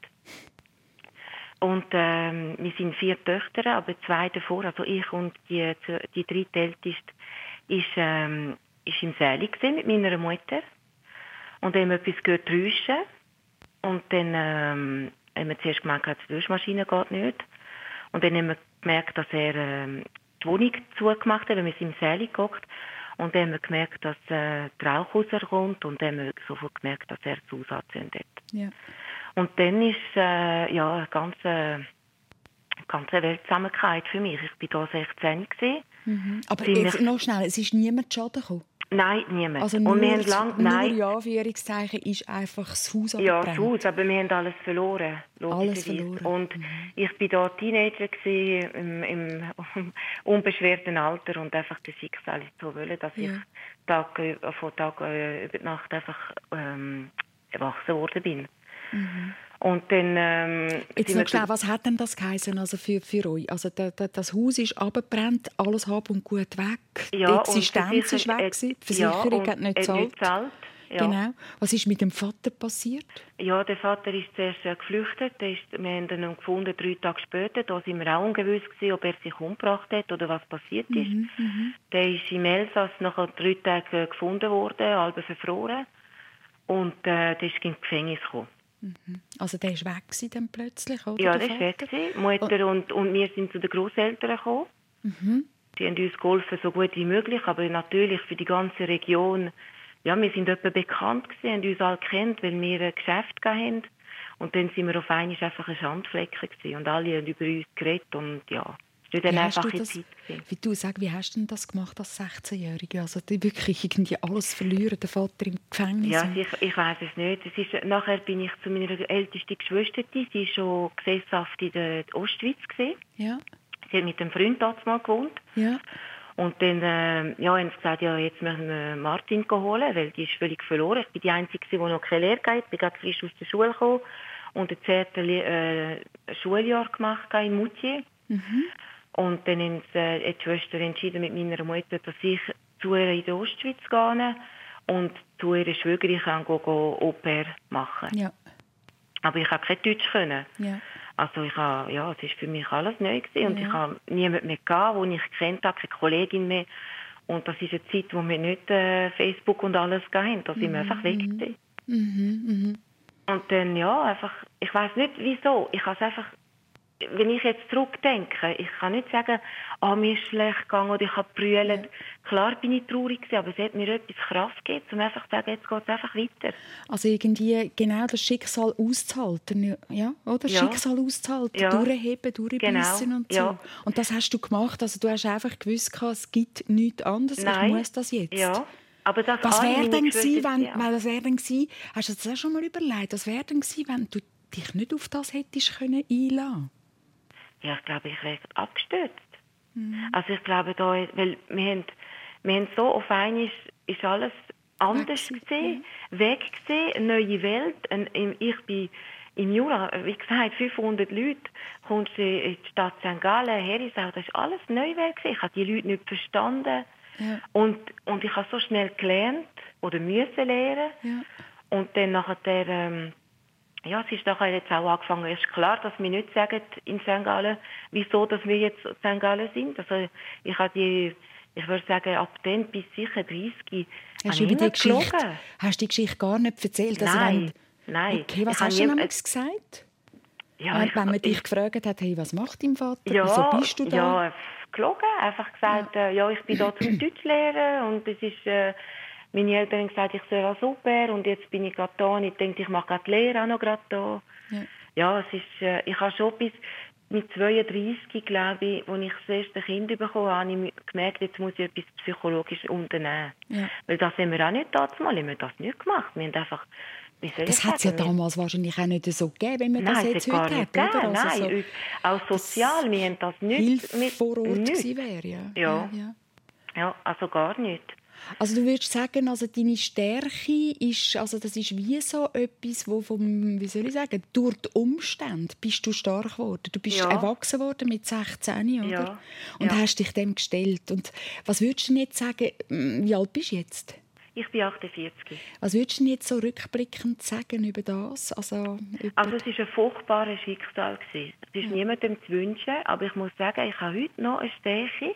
Und wir sind 4 Töchter, aber 2 davor, also ich und die drittälteste, ist im Säle mit meiner Mutter. Und dann haben wir etwas gehört Geräusche. Und dann haben wir zuerst gemerkt, die Duschmaschine geht nicht. Und dann haben wir gemerkt, dass er die Wohnung zugemacht hat, weil wir sind im Säle gehockt. Und dann haben wir gemerkt, dass der Rauch rauskommt. Und dann haben wir sofort gemerkt, dass er das Haus anzündet. Ja. Und dann ist eine ganze Welt zusammengekommen für mich. Ich war da 16 gewesen. Aber jetzt noch schnell, es ist niemand zu Schaden gekommen? Nein, niemand. Also nur, nur in Anführungszeichen ist einfach das Haus abgebrannt? Ja, das Haus, aber wir haben alles verloren. Alles verloren. Und ich war da Teenager gewesen, im unbeschwerten Alter und einfach das Schicksal so wollen, dass ich Tag über Nacht einfach erwachsen worden bin. Und dann, jetzt noch schnell, was hat denn das geheißen, also für euch? Also das Haus ist abgebrannt, alles Hab und Gut weg, die Existenz ist weg gewesen, die Versicherung hat nicht gezahlt. Ja. Genau. Was ist mit dem Vater passiert? Ja, der Vater ist zuerst geflüchtet. Wir haben ihn gefunden 3 Tage später. Da sind wir auch ungewiss gewesen, ob er sich umgebracht hat oder was passiert ist. Der ist im Elsass nach 3 Tagen gefunden worden, halb verfroren. Und der ist ins Gefängnis gekommen. Also der war weg dann plötzlich, oder? Ja, der war weg. Mutter und wir sind zu den Grosseltern gekommen. Die haben uns geholfen, so gut wie möglich. Aber natürlich für die ganze Region, ja, wir sind etwa bekannt gewesen, haben uns alle gekannt, weil wir ein Geschäft hatten. Und dann sind wir auf einmal einfach ein Schandflecken gewesen. Und alle haben über uns geredet. Und ja, es war eine einfache Zeit. Wie hast du denn das gemacht als 16-Jährige? Also die wirklich irgendwie alles verlieren, der Vater im Gefängnis? Ja, ich weiss es nicht. Nachher bin ich zu meiner ältesten Geschwister, sie war schon gesellschaft in der Ostschweiz gewesen. Ja. Sie hat mit einem Freund dort mal gewohnt. Ja. Und dann haben sie gesagt, ja, jetzt müssen wir Martin holen, weil die ist völlig verloren. Ich bin die Einzige, die noch keine Lehre geht. Ich bin gerade frisch aus der Schule gekommen und ein 10. Schuljahr gemacht in Moutier. Und dann hat die Schwester entschieden mit meiner Mutter, dass ich zu ihr in die Ostschweiz gehe. und zu ihrer Schwägerin Au-pair machen. Ja. Aber ich habe kein Deutsch können. Ja. Also es war für mich alles neu gewesen. Und ich habe niemanden mehr gehabt, den ich kennt habe, keine Kollegin mehr. Und das ist eine Zeit, wo wir nicht Facebook und alles hatten. Da sind wir einfach weg gewesen. Und dann, ich weiss nicht, wieso. Ich habe es einfach, wenn ich jetzt zurückdenke, ich kann nicht sagen, mir ist schlecht gegangen oder ich habe gebrüllt. Ja. Klar bin ich traurig gewesen, aber es hat mir etwas Kraft gegeben, um einfach zu sagen, jetzt geht es einfach weiter. Also irgendwie genau das Schicksal auszuhalten, ja? Oder? Ja. Schicksal auszuhalten, durchheben, durchbissen und so. Ja. Und das hast du gemacht, also du hast einfach gewusst, es gibt nichts anderes, ich muss das jetzt. Ja. Aber das was wäre denn gewesen, hast du das auch schon mal überlegt, was wäre denn gewesen, wenn du dich nicht auf das hättest einlassen können? Ja, ich glaube, ich wäre abgestürzt. Also ich glaube, weil wir haben so auf einmal ist alles anders gesehen, weg gesehen, eine neue Welt. Ich bin im Jura, wie gesagt, 500 Leute, kommst du in die Stadt St. Gallen, Herisau, das ist alles neu gewesen. Ich habe die Leute nicht verstanden. Ja. Und ich habe so schnell gelernt oder müssen lernen. Ja. Und dann nachher es ist nachher jetzt auch angefangen. Es ist klar, dass wir nicht sagen in St. Gallen, wieso dass wir jetzt St. Gallen sind. Also ich würde sagen, ab dann bis sicher 30 hast du die Geschichte gar nicht erzählt? Nein. Okay, was hast du damals gesagt? Ja, wenn man dich gefragt hat, hey, was macht dein Vater? Ja, wieso bist du da? Ja, gelogen. Einfach gesagt, ich bin da zum Deutsch lernen und es ist... Meine Eltern haben gesagt, ich soll als Au-pair und jetzt bin ich gerade da und ich denke, ich mache gerade die Lehre auch noch gerade da. Ja, es ist, ich habe schon bis mit 32, glaube ich, als ich das erste Kind bekommen habe, habe ich gemerkt, jetzt muss ich etwas psychologisch unternehmen. Ja. Weil das haben wir auch nicht damals, haben wir das nicht gemacht. Wir haben einfach, das hat es ja damals wahrscheinlich auch nicht so gegeben, wenn man das jetzt heute hat, oder? Also nein, auch sozial, wir haben das nicht... vor Ort gewesen wäre, Ja, also gar nicht. Also du würdest sagen, also deine Stärke ist, also das ist wie so etwas, wo durch die Umstände bist du stark geworden. Du bist erwachsen worden mit 16, oder? Ja. Und hast dich dem gestellt. Und was würdest du denn jetzt sagen, wie alt bist du jetzt? Ich bin 48. Was würdest du denn jetzt so rückblickend sagen über das? Also es war ein furchtbares Schicksal. Es ist niemandem zu wünschen, aber ich muss sagen, ich habe heute noch eine Stärke.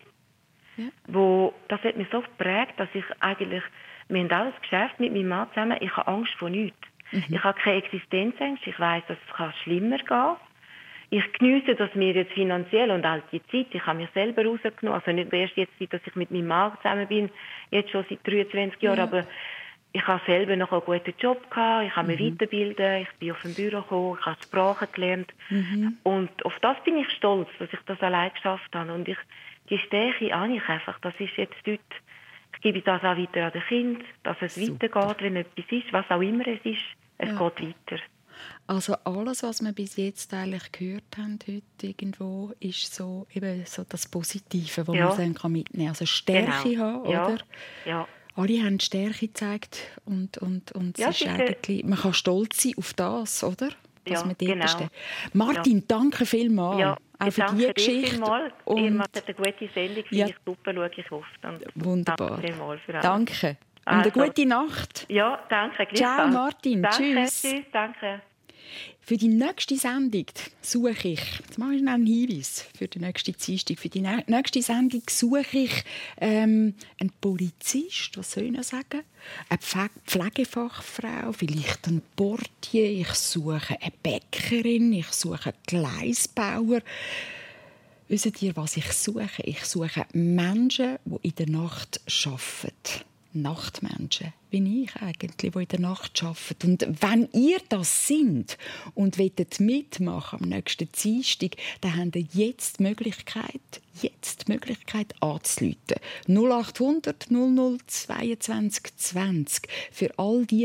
Ja. Das hat mich so geprägt, dass ich eigentlich, wir haben auch ein Geschäft mit meinem Mann zusammen, ich habe Angst vor nichts. Ich habe keine Existenzängste, ich weiss, dass es schlimmer gehen kann. Ich geniesse das mir jetzt finanziell und all die Zeit, ich habe mich selber rausgenommen, also nicht erst jetzt, dass ich mit meinem Mann zusammen bin, jetzt schon seit 23 Jahren, aber ich habe selber noch einen guten Job gehabt, ich habe mich weiterbilden, ich bin auf dem Büro gekommen, ich habe Sprachen gelernt und auf das bin ich stolz, dass ich das allein geschafft habe und die Stärke habe ich einfach. Das ist jetzt dort, ich gebe das auch weiter an den Kindern, dass es weitergeht, wenn etwas ist, was auch immer es ist, es geht weiter. Also alles, was wir bis jetzt eigentlich gehört haben heute irgendwo, ist so, eben so das Positive, das man dann mitnehmen kann. Also Stärke haben, oder? Ja. Alle haben Stärke gezeigt und es ist eigentlich, man kann stolz sein auf das, oder? Was man dort steht. Martin, danke vielmals. Ja. Auch für diese Geschichte. Ihr macht eine gute Sendung, finde ich super, schaue ich oft. Wunderbar. Danke. Danke. Und eine gute Nacht. Ja, danke. Ciao Martin. Danke. Tschüss. Tschüss, danke. Für die nächste Sendung suche ich, jetzt mache ich noch einen Hinweis für die nächste Dienstag. Für die nächste Sendung suche ich einen Polizist, was soll ich sagen? Eine Pflegefachfrau, vielleicht einen Portier, ich suche eine Bäckerin, ich suche einen Gleisbauer. Wisst ihr, was ich suche? Ich suche Menschen, die in der Nacht arbeiten. Nachtmenschen, wie ich eigentlich, die in der Nacht arbeiten. Und wenn ihr das sind und mitmachen am nächsten Dienstag, dann habt ihr jetzt die Möglichkeit anzurufen. 0800 00 22 20 für all die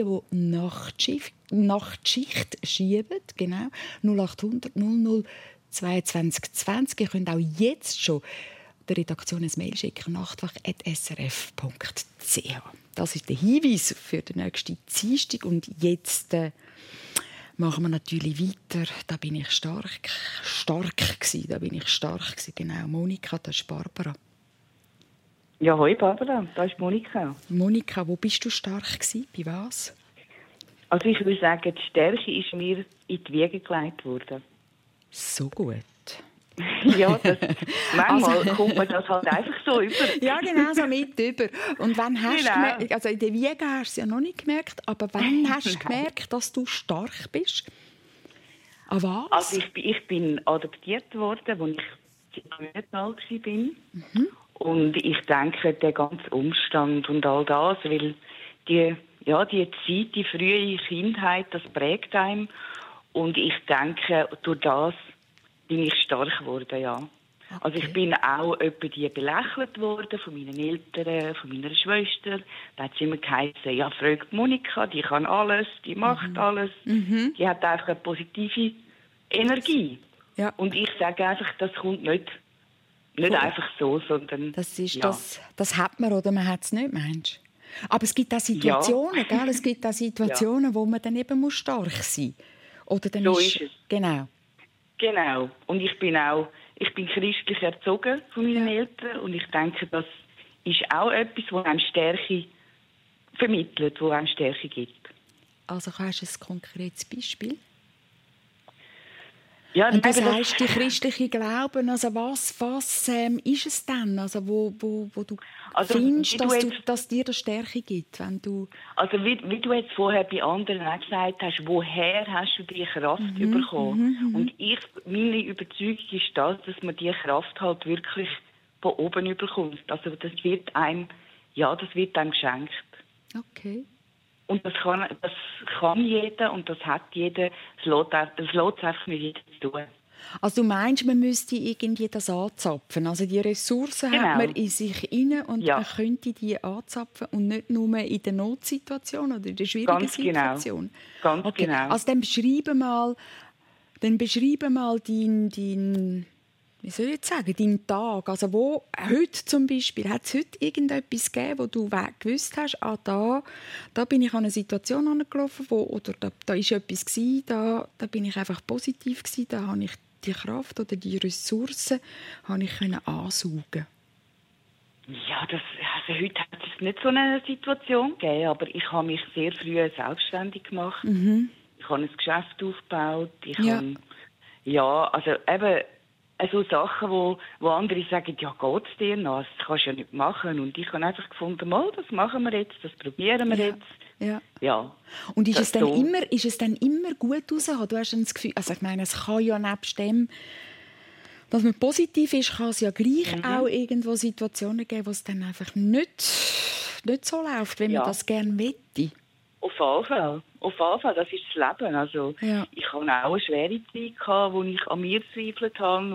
Nachtschicht schieben. Genau. 0800 00 22 20. Ihr könnt auch jetzt schon der Redaktion ein Mail schicken, nachtwach@srf.ch. Das ist der Hinweis für den nächsten Dienstag. Und jetzt machen wir natürlich weiter. Da bin ich stark gewesen. Genau, Monika, das ist Barbara. Ja, hoi Barbara, da ist Monika. Monika, wo bist du stark gewesen? Bei was? Also ich würde sagen, die Stärke ist mir in die Wiege gelegt worden. So gut. Ja, manchmal kommt man das halt einfach so über. Ja, genau, so mit über. Und wann hast du Genau. gemerkt, also in der Wiege hast du es ja noch nicht gemerkt, aber wann hast du gemerkt, dass du stark bist? An was? Also ich bin adoptiert worden, als ich 9 alt war. Und ich denke, der ganze Umstand und all das, weil die Zeit, die frühe Kindheit, das prägt einem. Und ich denke, durch das bin ich stark geworden, ja. Okay. Also ich bin auch etwa die belächelt worden von meinen Eltern, von meiner Schwester. Da hat es immer geheißen, ja, fragt Monika, die kann alles, die macht alles. Die hat einfach eine positive Energie. Ja. Und ich sage einfach, das kommt nicht einfach so, sondern... Das hat man oder man hat es nicht, meinst du? Aber es gibt auch Situationen, gell? Es gibt auch Situationen, wo man dann eben stark sein muss. Oder dann so ist es. Genau. Genau. Und ich bin christlich erzogen von meinen Eltern und ich denke, das ist auch etwas, das einem Stärke vermittelt, das einem Stärke gibt. Also hast du ein konkretes Beispiel? Ja, und du sagst, die christliche Glauben, also was ist es denn, also wo du findest, dass dir das Stärke gibt? Wenn du also wie du jetzt vorher bei anderen auch gesagt hast, woher hast du die Kraft bekommen? Und meine Überzeugung ist das, dass man die Kraft halt wirklich von oben bekommt. Also das wird einem geschenkt. Okay. Und das kann jeder und das hat jeder. Es lässt einfach nicht jeder tun. Also du meinst, man müsste irgendwie das anzapfen? Also die Ressourcen hat man in sich inne und man könnte die anzapfen und nicht nur in der Notsituation oder in der schwierigen Situation? Ganz genau. Also dann beschreibe mal deinen wie soll ich jetzt sagen, deinen Tag. Also wo, heute zum Beispiel, hat es heute irgendetwas gegeben, wo du gewusst hast, da bin ich an eine Situation angelaufen, oder da ist etwas gewesen, da bin ich einfach positiv gewesen, da habe ich die Kraft oder die Ressourcen ansaugen. Ja, also heute hat es nicht so eine Situation gegeben, aber ich habe mich sehr früh selbstständig gemacht. Ich habe ein Geschäft aufgebaut. Also eben so Sachen, wo andere sagen, ja, geht's dir noch? Das kannst du ja nicht machen. Und ich habe einfach gefunden, das machen wir jetzt, das probieren wir jetzt. Ja. Und ist es dann immer gut rausgekommen? Du hast das Gefühl, also ich meine, es kann ja nebst dem, dass man positiv ist, kann es ja gleich auch irgendwo Situationen geben, wo es dann einfach nicht so läuft, wie man das gerne möchte. Auf jeden Fall, das ist das Leben. Also, ich hatte auch eine schwere Zeit, wo ich an mir gezweifelt habe,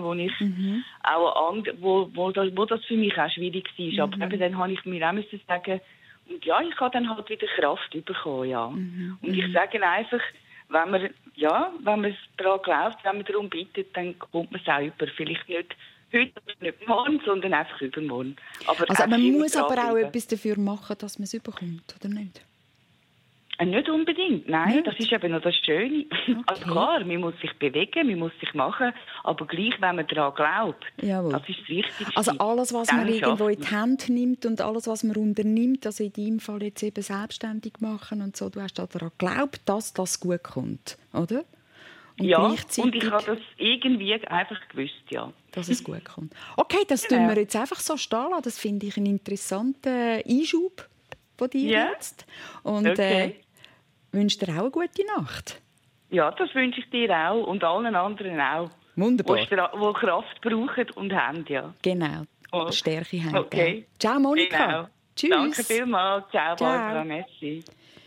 wo das für mich auch schwierig war. Aber eben dann habe ich mir auch sagen, und ja, ich habe dann halt wieder Kraft bekommen, ja. Und ich sage einfach, wenn man daran glaubt, wenn man darum bittet, dann kommt man es auch über. Vielleicht nicht heute, nicht morgen, sondern einfach übermorgen. Aber man muss aber auch etwas dafür machen, dass man es überkommt, oder nicht? Nicht unbedingt, nein, das ist eben noch das Schöne. Okay. Also klar, man muss sich bewegen, man muss sich machen, aber gleich, wenn man daran glaubt, das ist das Wichtigste. Also alles, was man irgendwo in die Hand nimmt und alles, was man unternimmt, also in deinem Fall jetzt eben selbstständig machen und so, du hast daran geglaubt, dass das gut kommt, oder? Und und ich habe das irgendwie einfach gewusst, dass es gut kommt. Okay, das tun wir jetzt einfach so stehen lassen. Das finde ich einen interessanten Einschub von dir jetzt. Und wünsche dir auch eine gute Nacht. Ja, das wünsche ich dir auch und allen anderen auch. Wunderbar. Die Kraft brauchen und haben, Genau, Stärke haben. Okay. Ciao Monika. Genau. Tschüss. Danke vielmals. Ciao. Barbara, merci.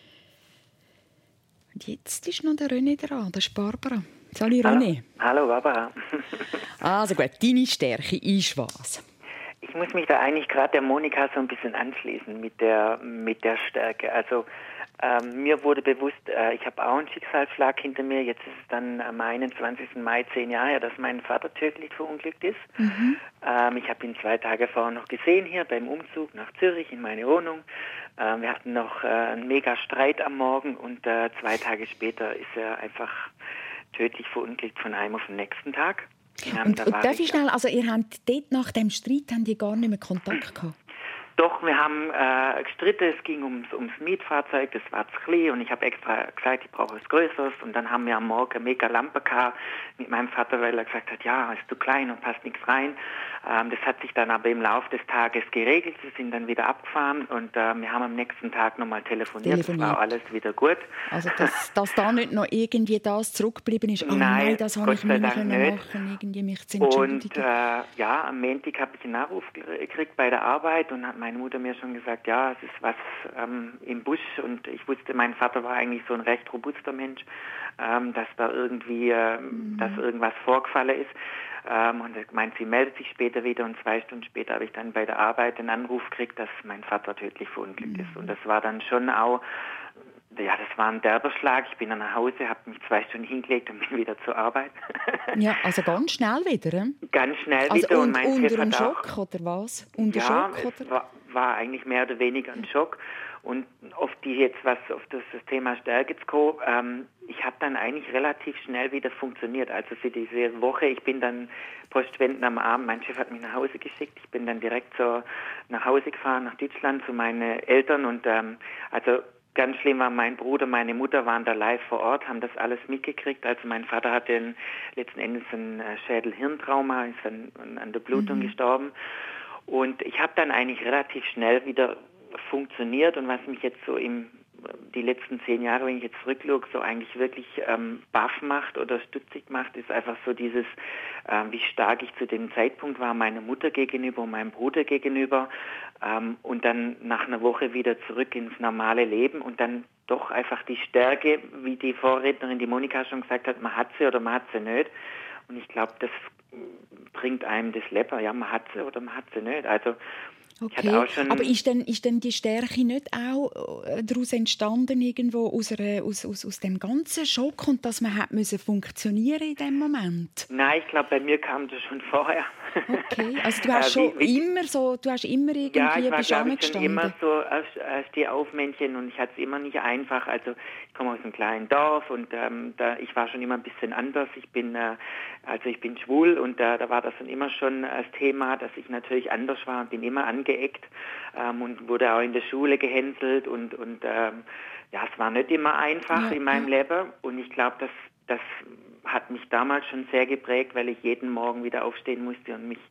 Und jetzt ist noch der René dran, das ist Barbara. Salut René. Hallo Barbara. Also gut, deine Stärke ist was? Ich muss mich da eigentlich gerade der Monika so ein bisschen anschließen mit der Stärke. Also mir wurde bewusst, ich habe auch einen Schicksalsschlag hinter mir. Jetzt ist es dann am 21. Mai 10 Jahre her, dass mein Vater tödlich verunglückt ist. Ich habe ihn 2 Tage vorher noch gesehen hier beim Umzug nach Zürich in meine Wohnung. Wir hatten noch einen mega Streit am Morgen und 2 Tage später ist er einfach tödlich verunglückt von einem auf den nächsten Tag. Und darf ich schnell, also ihr habt dort nach dem Streit gar nicht mehr Kontakt gehabt? Doch, wir haben gestritten, es ging ums Mietfahrzeug, das war zu klein und ich habe extra gesagt, ich brauche was Größeres und dann haben wir am Morgen eine mega Lampe gehabt mit meinem Vater, weil er gesagt hat, ja, ist zu klein und passt nichts rein. Das hat sich dann aber im Laufe des Tages geregelt, wir sind dann wieder abgefahren und wir haben am nächsten Tag nochmal telefoniert, es war alles wieder gut. Also, dass da nicht noch irgendwie das zurückgeblieben ist, nein, das habe ich nicht machen irgendwie mich zu entschuldigen. Und am Montag habe ich einen Nachruf gekriegt bei der Arbeit und hat meine Mutter mir schon gesagt, ja, es ist was im Busch und ich wusste, mein Vater war eigentlich so ein recht robuster Mensch, dass da irgendwie, dass irgendwas vorgefallen ist. Und er meint, sie meldet sich später wieder und 2 Stunden später habe ich dann bei der Arbeit einen Anruf gekriegt, dass mein Vater tödlich verunglückt ist. Und das war dann schon auch, ja, das war ein derber Schlag. Ich bin dann nach Hause, habe mich 2 Stunden hingelegt und bin wieder zur Arbeit. Ja, also ganz schnell wieder? Ganz schnell also wieder. Und mein unter einem Schock oder was? Unter ja, Schock, es war eigentlich mehr oder weniger ein Schock. Und auf das Thema Stärke zu kommen, ich habe dann eigentlich relativ schnell wieder funktioniert. Also für diese Woche, ich bin dann postwendend am Abend, mein Chef hat mich nach Hause geschickt, ich bin dann direkt nach Hause gefahren, nach Deutschland zu meinen Eltern und also ganz schlimm war, mein Bruder, meine Mutter waren da live vor Ort, haben das alles mitgekriegt. Also mein Vater hatte letzten Endes ein Schädel-Hirntrauma, ist an der Blutung gestorben. Und ich habe dann eigentlich relativ schnell wieder funktioniert und was mich jetzt so die letzten 10 Jahre, wenn ich jetzt zurückschaue, so eigentlich wirklich baff macht oder stutzig macht, ist einfach so dieses, wie stark ich zu dem Zeitpunkt war, meiner Mutter gegenüber und meinem Bruder gegenüber und dann nach einer Woche wieder zurück ins normale Leben und dann doch einfach die Stärke, wie die Vorrednerin, die Monika schon gesagt hat, man hat sie oder man hat sie nicht. Und ich glaube, das bringt einem das Leben, ja, man hat sie oder man hat sie nicht. Also okay, aber ist denn die Stärke nicht auch daraus entstanden, irgendwo aus dem ganzen Schock und dass man hat müssen funktionieren in dem Moment? Nein, ich glaube, bei mir kam das schon vorher. Okay, also du hast immer irgendwie ja, ich war, bist schon immer so als Stehaufmännchen und ich hatte es immer nicht einfach. Also ich komme aus einem kleinen Dorf und ich war schon immer ein bisschen anders. Ich bin schwul und da war das dann immer schon das Thema, dass ich natürlich anders war und bin immer angeeckt und wurde auch in der Schule gehänselt und es war nicht immer einfach in meinem Leben und ich glaube, das hat mich damals schon sehr geprägt, weil ich jeden Morgen wieder aufstehen musste und mich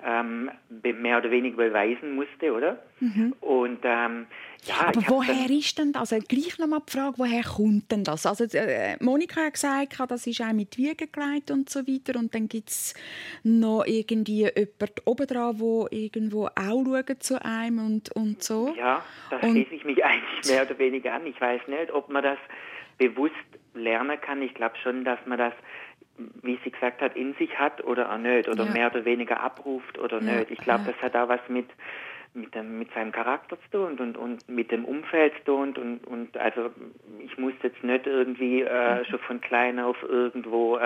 mehr oder weniger beweisen musste, oder? Mhm. Und aber woher ist denn das? Also gleich nochmal die Frage, woher kommt denn das? Also Monika hat gesagt, das ist auch mit Wiegen gelegt und so weiter und dann gibt es noch irgendwie jemanden obendran, der irgendwo auch schaut zu einem und so. Ja, da schließe ich mich eigentlich mehr oder weniger an. Ich weiß nicht, ob man das bewusst lernen kann. Ich glaube schon, dass man das, wie sie gesagt hat, in sich hat oder auch nicht oder mehr oder weniger abruft oder nicht. Ich glaube, das hat auch was mit seinem Charakter zu tun und mit dem Umfeld zu tun und also ich muss jetzt nicht irgendwie schon von klein auf irgendwo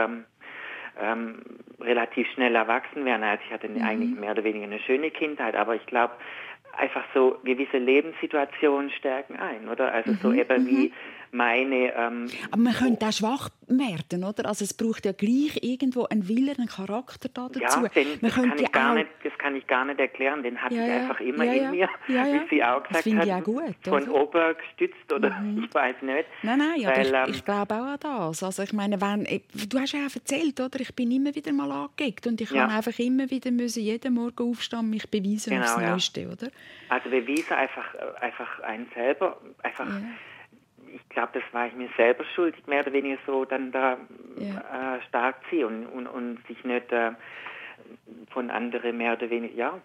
relativ schnell erwachsen werden. Also ich hatte eigentlich mehr oder weniger eine schöne Kindheit, aber ich glaube, einfach so gewisse Lebenssituationen stärken ein, oder? Also so eben wie meine... aber man könnte auch schwach werden, oder? Also es braucht ja gleich irgendwo einen Willen, einen Charakter da dazu. Ja, das kann ich gar nicht erklären. Den hatte ich einfach immer in mir, wie sie auch gesagt hat. Ich auch gut, von oben gestützt oder ich weiß nicht. Nein, aber ich glaube auch an das. Also ich meine, du hast ja auch erzählt, oder? Ich bin immer wieder mal angeeckt und ich kann einfach immer wieder jeden Morgen aufstehen und mich beweisen aufs Neueste, oder? Also beweisen einfach einen selber, einfach... Ja. Ich glaube, das war ich mir selber schuldig, mehr oder weniger so dann da stark ziehen und sich nicht von anderen mehr oder weniger,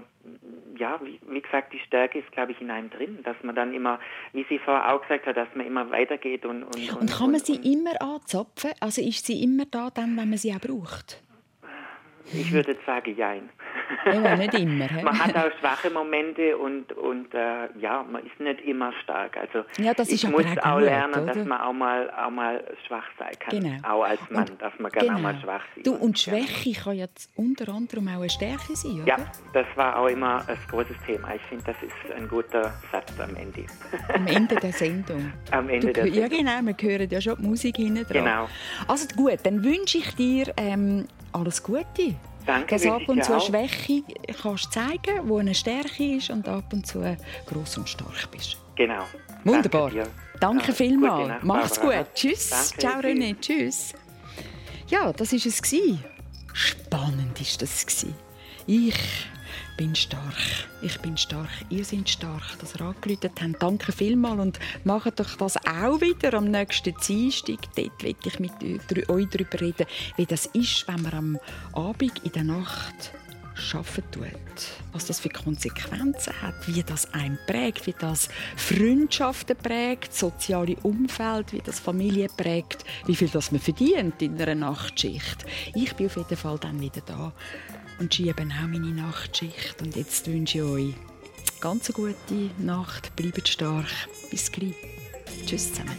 wie gesagt, die Stärke ist, glaube ich, in einem drin, dass man dann immer, wie sie vorher auch gesagt hat, dass man immer weitergeht. Und kann man sie immer anzapfen? Also ist sie immer da, dann, wenn man sie auch braucht? Ich würde sagen, jein. Ja, nicht immer. Man hat auch schwache Momente und man ist nicht immer stark. Also das ist ich muss auch gut, lernen, oder? dass man auch mal schwach sein kann. Genau. Auch als Mann, dass man gerne auch mal schwach sein kann. Und Schwäche kann jetzt unter anderem auch eine Stärke sein, oder? Ja, das war auch immer ein großes Thema. Ich finde, das ist ein guter Satz am Ende. Am Ende der Sendung. Am Ende der Sendung. Ja, genau. Wir hören ja schon die Musik hinten dran. Genau. Also gut, dann wünsche ich dir alles Gute Danke, dass ab und zu eine auch. Schwäche kannst zeigen, wo eine Stärke ist und ab und zu gross und stark bist. Genau. Wunderbar. Danke vielmals. Gute Nacht, Mach's Barbara. gut. Tschüss. Danke, Ciao René. Tschüss. Ja, das war es. Spannend war das. Ich bin stark. Ich bin stark. Ihr seid stark, dass ihr angerufen habt. Danke vielmals und macht euch das auch wieder am nächsten Dienstag. Dort will ich mit euch darüber reden, wie das ist, wenn man am Abend in der Nacht arbeiten tut. Was das für Konsequenzen hat, wie das einen prägt, wie das Freundschaften prägt, das soziale Umfeld, wie das Familie prägt, wie viel das man verdient in einer Nachtschicht. Ich bin auf jeden Fall dann wieder da und schiebe auch meine Nachtschicht. Und jetzt wünsche ich euch ganz eine gute Nacht. Bleibt stark. Bis gleich. Tschüss zusammen.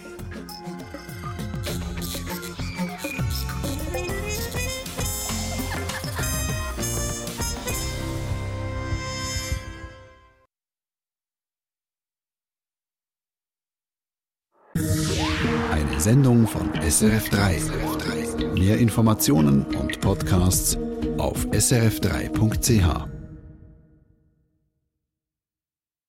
Eine Sendung von SRF3. Mehr Informationen und Podcasts auf srf3.ch.